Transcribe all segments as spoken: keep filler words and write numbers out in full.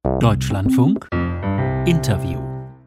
Deutschlandfunk Interview.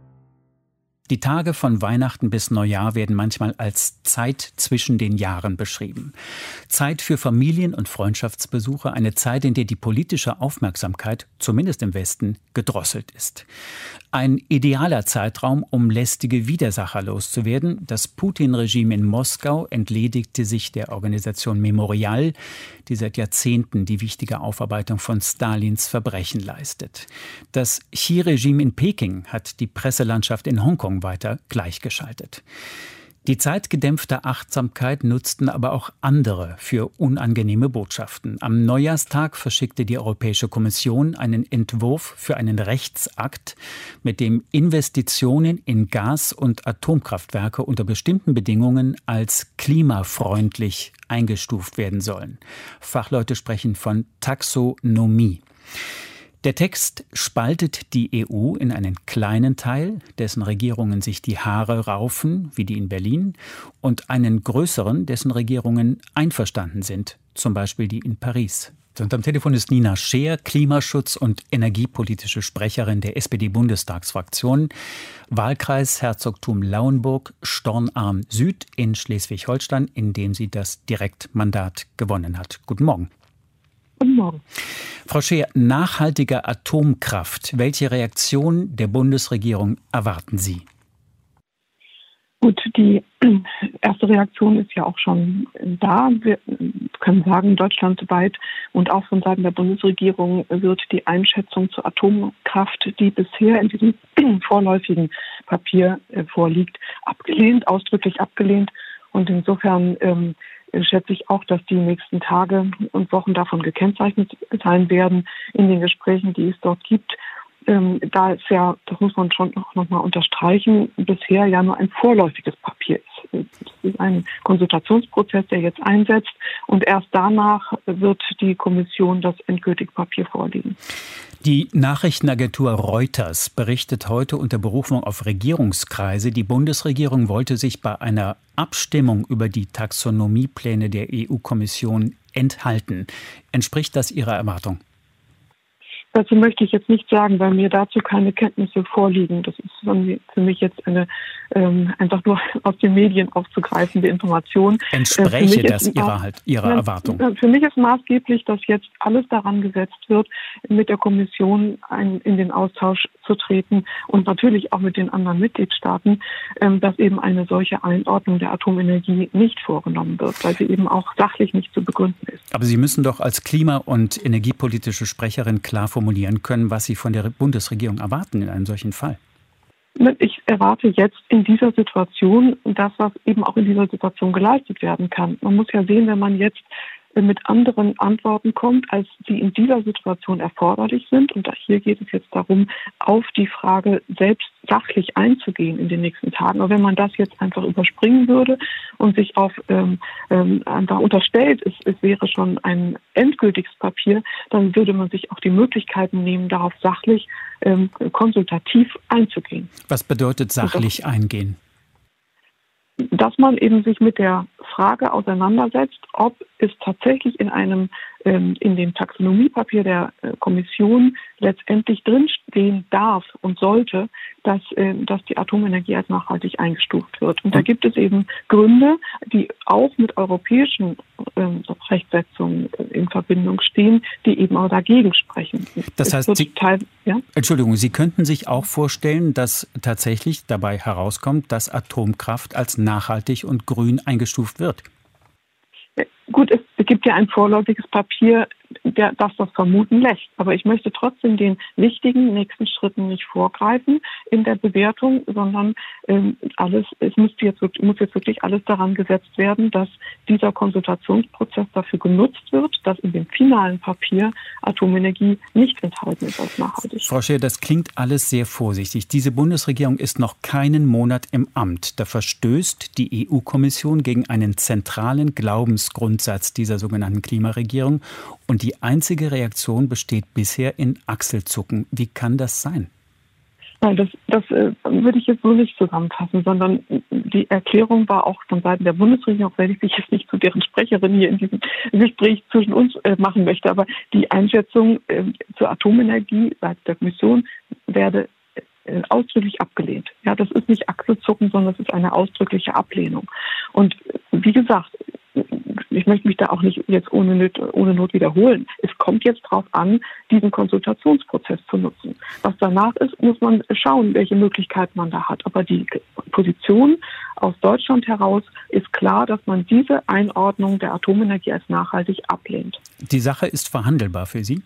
Die Tage von Weihnachten bis Neujahr werden manchmal als Zeit zwischen den Jahren beschrieben. Zeit für Familien- und Freundschaftsbesuche, eine Zeit, in der die politische Aufmerksamkeit, zumindest im Westen, gedrosselt ist. Ein idealer Zeitraum, um lästige Widersacher loszuwerden. Das Putin-Regime in Moskau entledigte sich der Organisation Memorial, die seit Jahrzehnten die wichtige Aufarbeitung von Stalins Verbrechen leistet. Das Xi-Regime in Peking hat die Presselandschaft in Hongkong weiter gleichgeschaltet. Die Zeit gedämpfter Achtsamkeit nutzten aber auch andere für unangenehme Botschaften. Am Neujahrstag verschickte die Europäische Kommission einen Entwurf für einen Rechtsakt, mit dem Investitionen in Gas- und Atomkraftwerke unter bestimmten Bedingungen als klimafreundlich eingestuft werden sollen. Fachleute sprechen von Taxonomie. Der Text spaltet die E U in einen kleinen Teil, dessen Regierungen sich die Haare raufen, wie die in Berlin, und einen größeren, dessen Regierungen einverstanden sind, zum Beispiel die in Paris. Und am Telefon ist Nina Scheer, Klimaschutz- und energiepolitische Sprecherin der S P D-Bundestagsfraktion, Wahlkreis Herzogtum Lauenburg, Stornarm Süd in Schleswig-Holstein, in dem sie das Direktmandat gewonnen hat. Guten Morgen. Guten Morgen. Frau Scheer, nachhaltige Atomkraft. Welche Reaktion der Bundesregierung erwarten Sie? Gut, die erste Reaktion ist ja auch schon da. Wir können sagen, deutschlandweit und auch von Seiten der Bundesregierung wird die Einschätzung zur Atomkraft, die bisher in diesem vorläufigen Papier vorliegt, abgelehnt, ausdrücklich abgelehnt. Und insofern ähm, schätze ich auch, dass die nächsten Tage und Wochen davon gekennzeichnet sein werden in den Gesprächen, die es dort gibt. Ähm, da ist ja, das muss man schon noch, noch mal unterstreichen, bisher ja nur ein vorläufiges Papier ist. Es ist ein Konsultationsprozess, der jetzt einsetzt, und erst danach wird die Kommission das endgültige Papier vorlegen. Die Nachrichtenagentur Reuters berichtet heute unter Berufung auf Regierungskreise, die Bundesregierung wollte sich bei einer Abstimmung über die Taxonomiepläne der E U-Kommission enthalten. Entspricht das Ihrer Erwartung? Dazu möchte ich jetzt nicht sagen, weil mir dazu keine Kenntnisse vorliegen. Das ist für mich jetzt eine ähm, einfach nur aus den Medien aufzugreifende Information. Entspräche äh, das ist, Ihrer, halt, Ihrer Erwartung? Für mich ist maßgeblich, dass jetzt alles daran gesetzt wird, mit der Kommission ein, in den Austausch zu treten und natürlich auch mit den anderen Mitgliedstaaten, ähm, dass eben eine solche Einordnung der Atomenergie nicht vorgenommen wird, weil sie eben auch sachlich nicht zu begründen ist. Aber Sie müssen doch als klima- und energiepolitische Sprecherin klar formulieren können, was Sie von der Bundesregierung erwarten in einem solchen Fall. Ich erwarte jetzt in dieser Situation das, was eben auch in dieser Situation geleistet werden kann. Man muss ja sehen, wenn man jetzt mit anderen Antworten kommt, als sie in dieser Situation erforderlich sind. Und hier geht es jetzt darum, auf die Frage selbst sachlich einzugehen in den nächsten Tagen. Aber wenn man das jetzt einfach überspringen würde und sich auf ähm, ähm, einfach unterstellt, es, es wäre schon ein endgültiges Papier, dann würde man sich auch die Möglichkeiten nehmen, darauf sachlich ähm, konsultativ einzugehen. Was bedeutet sachlich eingehen? Dass man eben sich mit der Frage auseinandersetzt, ob es tatsächlich in einem ähm, in dem Taxonomiepapier der äh, Kommission letztendlich drinstehen darf und sollte, dass, äh, dass die Atomenergie als nachhaltig eingestuft wird. Und da gibt es eben Gründe, die auch mit europäischen ähm, Rechtsetzungen äh, in Verbindung stehen, die eben auch dagegen sprechen. Das heißt, Sie, Teil, ja? Entschuldigung, Sie könnten sich auch vorstellen, dass tatsächlich dabei herauskommt, dass Atomkraft als nachhaltig und grün eingestuft wird? Gut, es gibt ja ein vorläufiges Papier, der, das das vermuten lässt. Aber ich möchte trotzdem den wichtigen nächsten Schritten nicht vorgreifen in der Bewertung, sondern ähm, alles, es muss jetzt, muss jetzt wirklich alles daran gesetzt werden, dass dieser Konsultationsprozess dafür genutzt wird, dass in dem finalen Papier Atomenergie nicht enthalten ist als nachhaltig. Frau Scheer, das klingt alles sehr vorsichtig. Diese Bundesregierung ist noch keinen Monat im Amt. Da verstößt die E U-Kommission gegen einen zentralen Glaubensgrundsatz dieser sogenannten Klimaregierung. Und die einzige Reaktion besteht bisher in Achselzucken. Wie kann das sein? Nein, das, das äh, würde ich jetzt so nicht zusammenfassen, sondern die Erklärung war auch von Seiten der Bundesregierung, auch wenn ich mich jetzt nicht zu deren Sprecherin hier in diesem Gespräch zwischen uns äh, machen möchte, aber die Einschätzung äh, zur Atomenergie seitens der Kommission werde äh, ausdrücklich abgelehnt. Ja, das ist nicht Achselzucken, sondern es ist eine ausdrückliche Ablehnung. Und äh, wie gesagt, ich möchte mich da auch nicht jetzt ohne Not, ohne Not wiederholen. Es kommt jetzt darauf an, diesen Konsultationsprozess zu nutzen. Was danach ist, muss man schauen, welche Möglichkeiten man da hat. Aber die Position aus Deutschland heraus ist klar, dass man diese Einordnung der Atomenergie als nachhaltig ablehnt. Die Sache ist verhandelbar für Sie?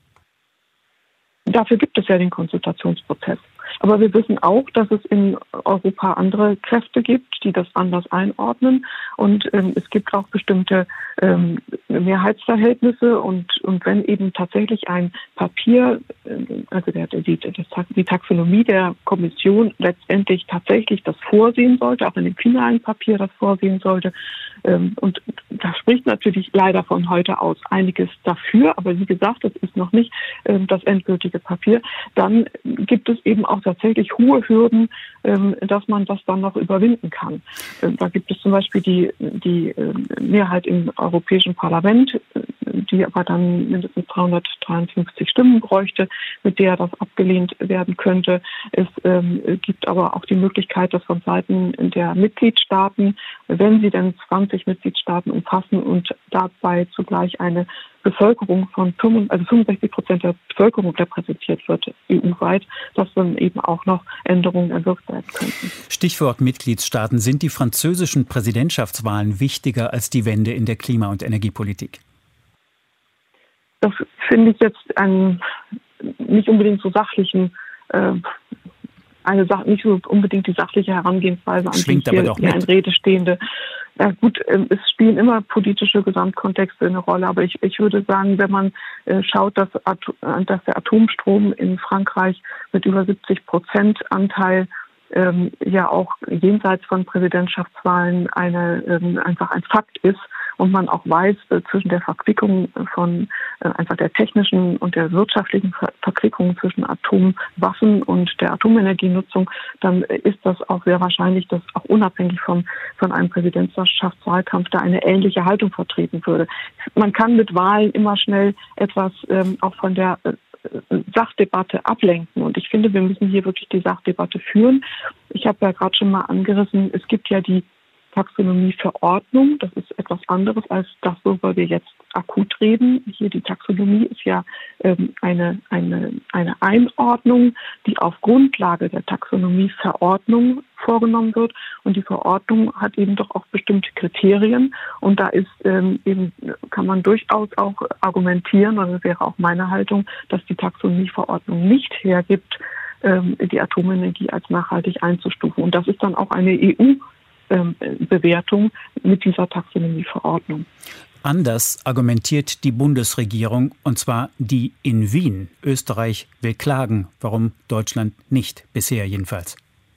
Dafür gibt es ja den Konsultationsprozess. Aber wir wissen auch, dass es in Europa andere Kräfte gibt, die das anders einordnen. Und ähm, es gibt auch bestimmte ähm, Mehrheitsverhältnisse. Und, und wenn eben tatsächlich ein Papier, äh, also der, die, das, die Taxonomie der Kommission letztendlich tatsächlich das vorsehen sollte, auch in dem finalen Papier das vorsehen sollte, ähm, und da spricht natürlich leider von heute aus einiges dafür. Aber wie gesagt, das ist noch nicht ähm, das endgültige Papier. Dann gibt es eben auch tatsächlich hohe Hürden, ähm, dass man das dann noch überwinden kann. Ähm, da gibt es zum Beispiel die, die äh, Mehrheit im Europäischen Parlament, äh, die aber dann mindestens dreihundertdreiundfünfzig Stimmen bräuchte, mit der das abgelehnt werden könnte. Es ähm, gibt aber auch die Möglichkeit, dass von Seiten der Mitgliedstaaten, wenn sie denn zwanzig Mitgliedstaaten umfassen und dabei zugleich eine Bevölkerung von also fünfundsechzig Prozent der Bevölkerung repräsentiert wird, E U-weit, dass dann eben auch noch Änderungen erwirkt werden könnten. Stichwort Mitgliedstaaten. Sind die französischen Präsidentschaftswahlen wichtiger als die Wende in der Klima- und Energiepolitik? Das finde ich jetzt einen nicht unbedingt so sachlichen, äh, eine Sache, nicht so unbedingt die sachliche Herangehensweise an Schwingt die hier, aber doch hier in Rede stehende. Ja gut, es spielen immer politische Gesamtkontexte eine Rolle, aber ich, ich würde sagen, wenn man äh, schaut, dass, dass der Atomstrom in Frankreich mit über siebzig Prozent Anteil ähm, ja auch jenseits von Präsidentschaftswahlen eine ähm, einfach ein Fakt ist und man auch weiß, äh, zwischen der Verquickung von äh, einfach der technischen und der wirtschaftlichen Ver- Verquickung zwischen Atomwaffen und der Atomenergienutzung, dann äh, ist das auch sehr wahrscheinlich, dass auch unabhängig vom, von einem Präsidentschaftswahlkampf da eine ähnliche Haltung vertreten würde. Man kann mit Wahlen immer schnell etwas ähm, auch von der äh, Sachdebatte ablenken. Und ich finde, wir müssen hier wirklich die Sachdebatte führen. Ich habe ja gerade schon mal angerissen, es gibt ja die Taxonomieverordnung. Das ist etwas anderes als das, worüber wir jetzt akut reden. Hier die Taxonomie ist ja ähm, eine, eine, eine Einordnung, die auf Grundlage der Taxonomieverordnung vorgenommen wird. Und die Verordnung hat eben doch auch bestimmte Kriterien. Und da ist ähm, eben, kann man durchaus auch argumentieren, und das wäre auch meine Haltung, dass die Taxonomieverordnung nicht hergibt, ähm, die Atomenergie als nachhaltig einzustufen. Und das ist dann auch eine E U Bewertung mit dieser Taxonomieverordnung. Anders argumentiert die Bundesregierung, und zwar die in Wien. Österreich will klagen. Warum Deutschland nicht? Bisher jedenfalls.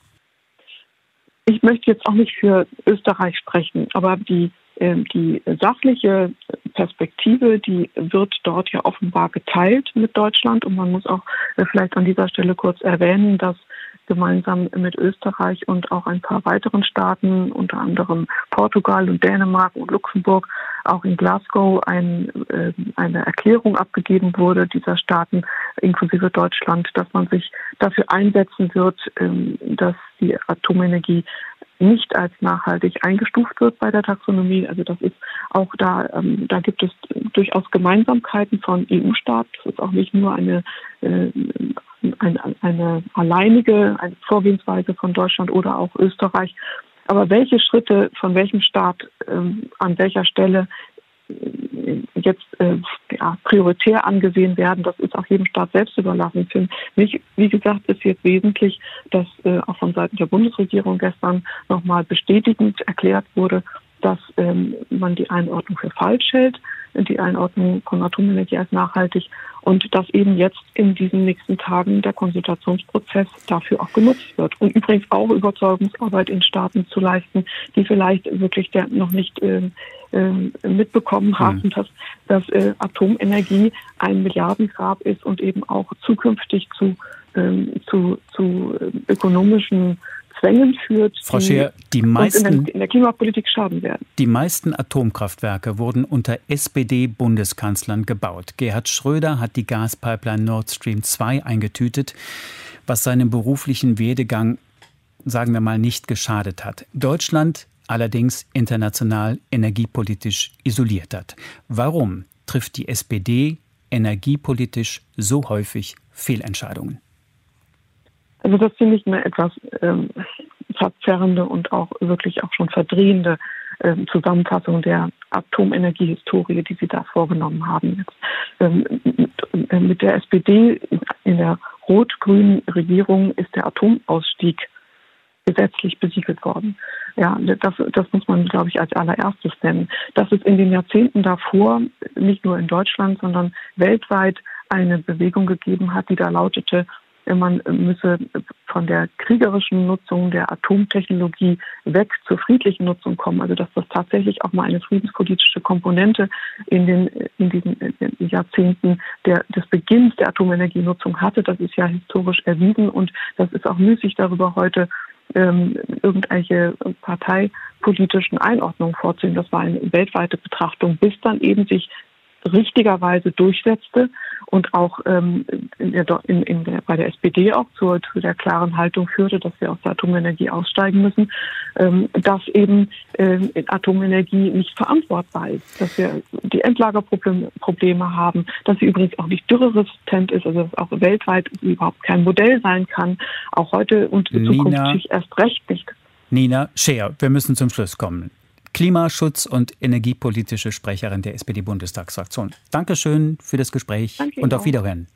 Ich möchte jetzt auch nicht für Österreich sprechen, aber die, äh, die sachliche Perspektive, die wird dort ja offenbar geteilt mit Deutschland. Und man muss auch äh, vielleicht an dieser Stelle kurz erwähnen, dass gemeinsam mit Österreich und auch ein paar weiteren Staaten, unter anderem Portugal und Dänemark und Luxemburg, auch in Glasgow ein, äh, eine Erklärung abgegeben wurde, dieser Staaten inklusive Deutschland, dass man sich dafür einsetzen wird, ähm, dass die Atomenergie nicht als nachhaltig eingestuft wird bei der Taxonomie. Also das ist auch da, ähm, da gibt es durchaus Gemeinsamkeiten von E U-Staaten. Das ist auch nicht nur eine, äh, eine, eine alleinige eine Vorgehensweise von Deutschland oder auch Österreich. Aber welche Schritte von welchem Staat ähm, an welcher Stelle jetzt äh, ja, prioritär angesehen werden, das ist auch jedem Staat selbst überlassen. Für mich, wie gesagt, ist jetzt wesentlich, dass äh, auch von Seiten der Bundesregierung gestern nochmal bestätigend erklärt wurde, dass ähm, man die Einordnung für falsch hält, die Einordnung von Atomenergie als nachhaltig, und dass eben jetzt in diesen nächsten Tagen der Konsultationsprozess dafür auch genutzt wird. Und übrigens auch Überzeugungsarbeit in Staaten zu leisten, die vielleicht wirklich der noch nicht äh, äh, mitbekommen haben, mhm. dass, dass äh, Atomenergie ein Milliardengrab ist und eben auch zukünftig zu ähm, zu, zu ökonomischen Zwängen führt, Frau Scheer, die meisten, in der, in der Klimapolitik schaden werden. Die meisten Atomkraftwerke wurden unter S P D-Bundeskanzlern gebaut. Gerhard Schröder hat die Gaspipeline Nord Stream zwei eingetütet, was seinem beruflichen Werdegang, sagen wir mal, nicht geschadet hat. Deutschland allerdings international energiepolitisch isoliert hat. Warum trifft die S P D energiepolitisch so häufig Fehlentscheidungen? Also das finde ich eine etwas ähm, verzerrende und auch wirklich auch schon verdrehende ähm, Zusammenfassung der Atomenergiehistorie, die Sie da vorgenommen haben. Jetzt, ähm, mit, mit der S P D in der rot-grünen Regierung ist der Atomausstieg gesetzlich besiegelt worden. Ja, das, das muss man, glaube ich, als allererstes nennen. Dass es in den Jahrzehnten davor nicht nur in Deutschland, sondern weltweit eine Bewegung gegeben hat, die da lautete, man müsse von der kriegerischen Nutzung der Atomtechnologie weg zur friedlichen Nutzung kommen. Also dass das tatsächlich auch mal eine friedenspolitische Komponente in den in diesen Jahrzehnten der, des Beginns der Atomenergienutzung hatte. Das ist ja historisch erwiesen und das ist auch müßig, darüber heute ähm, irgendwelche parteipolitischen Einordnungen vorzunehmen. Das war eine weltweite Betrachtung, bis dann eben sich richtigerweise durchsetzte und auch ähm, in der, in, in der, bei der S P D auch zur, zu der klaren Haltung führte, dass wir aus der Atomenergie aussteigen müssen, ähm, dass eben ähm, Atomenergie nicht verantwortbar ist, dass wir die Endlagerprobleme Probleme haben, dass sie übrigens auch nicht dürreresistent ist, also dass auch weltweit überhaupt kein Modell sein kann, auch heute und in Zukunft natürlich erst recht nicht. Nina Scheer, wir müssen zum Schluss kommen. Klimaschutz- und energiepolitische Sprecherin der S P D-Bundestagsfraktion. Dankeschön für das Gespräch. Danke und auf auch. Wiederhören.